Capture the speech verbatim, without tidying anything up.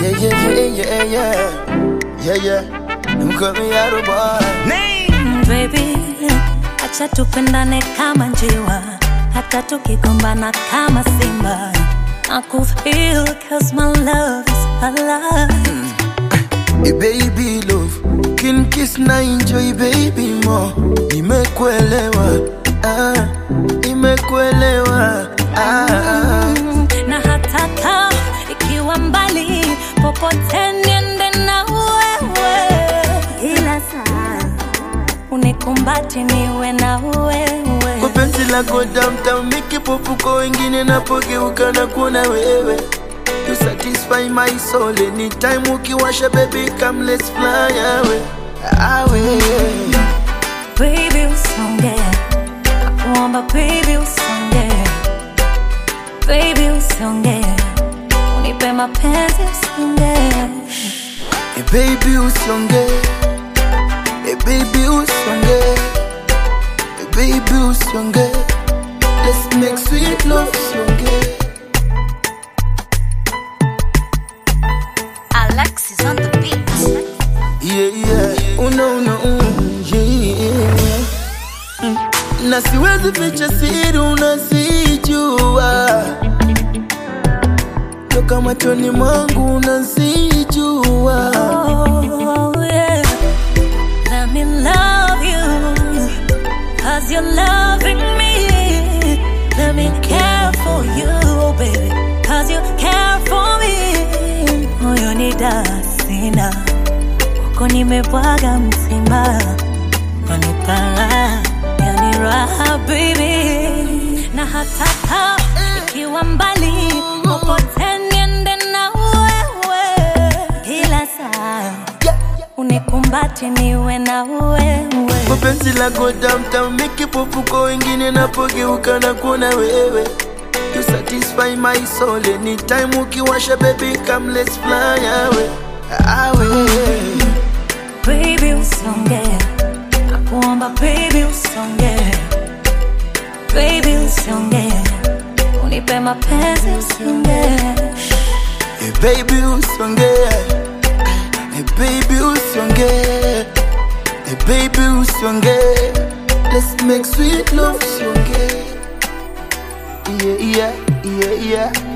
Yeah, yeah, yeah, yeah, yeah. Yeah, yeah. I'm coming out of boy. Name baby, acha tupendane kama njiwa, hata tukigombana kama simba. Nakufeel cause my love is alive. mm. Hey baby love, can kiss na enjoy baby more. Nimekuelewa, ah, nimekuelewa, ah. Na hata kama ikiwa mbali, popote niende na wewe. Ila saa unikumbati niwe na wewe. Kwa penzi lako downtown mikipofuko wengine napogeuka na kuona wewe. You satisfy my soul anytime ukiwasha baby, come let's fly away, away. Baby usonge, nakuomba baby usonge. Baby usonge, unipe mapenzi usonge. Hey baby usonge, hey baby usonge, hey baby usonge. Let's make sweet love usonge. Alex is on the beat. Yeah, yeah, una una mm, yeah. Mm. Na siwezi ficha siri unasijua, toka machoni mwangu unasijua. Oh yeah, let me love you, cause you're loving me. Let me care for you, baby, cause you care for me. Moyo ni dasina, wako nimebwaga mzima. Wanipara, yani raha baby. Na hata kama ikiwa mbali, popote niende na wewe. Ila saa unikumbati niwe na wewe. Kwa penzi lako downtown mikipofuko wengine napogeuka na kuona wewe. You satisfy my soul anytime ukiwasha baby, come let's fly away, away. Baby usonge, nakuomba baby usonge. Baby usonge, unipe mapenzi usonge. Hey baby usonge, hey baby usonge, hey baby usonge. Let's make sweet love usonge. Yeah, yeah, yeah, yeah.